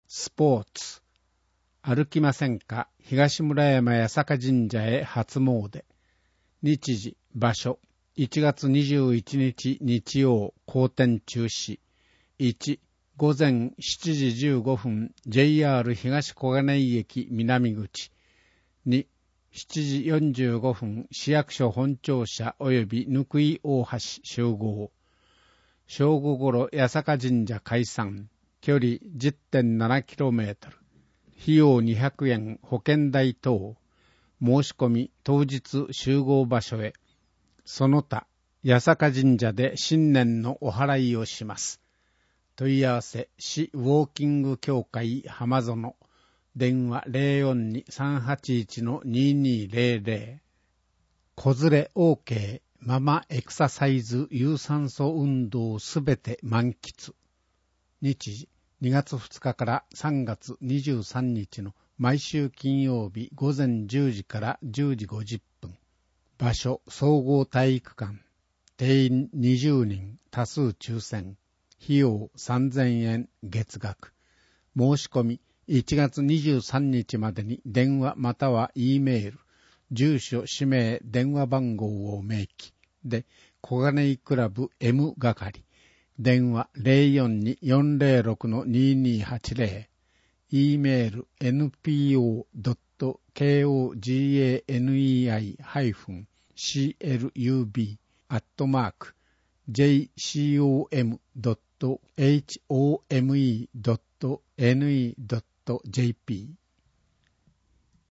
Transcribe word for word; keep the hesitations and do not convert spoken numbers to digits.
スポーツ。歩きませんか？東村山八坂神社へ初詣。日時、場所。いちがつにじゅういちにち日曜、公展中止。いち、午前しちじじゅうごふん、ジェイアール 東小金井駅南口。に、しちじよんじゅうごふん、市役所本庁舎及び貫井大橋集合。正午ごろ、八坂神社解散。距離 じゅってんななキロメートル。費用にひゃくえん、保険代等。申し込み、当日集合場所へ。その他、八坂神社で新年のお祓いをします。問い合わせ、市ウォーキング協会浜園。電話 ゼロよんに さんはちいち ににゼロゼロ。子連れ OK、ママエクササイズ有酸素運動すべて満喫。日時、にがつふつかからさんがつにじゅうさんにちの毎週金曜日午前じゅうじからじゅうじごじゅっぷん。場所、総合体育館。定員にじゅうにん、多数抽選。費用さんぜんえん、月額。申し込み、いちがつにじゅうさんにちまでに電話または E メール、住所、氏名、電話番号を明記。で、小金井クラブ M 係。電話 ゼロよんに よんゼロろく ににはちゼロ。E メール エヌピーオードットコガネイ シーエルユービー アットマーク ジェイシーオーエムドットエイチオーエムイードットエヌイードットジェーピー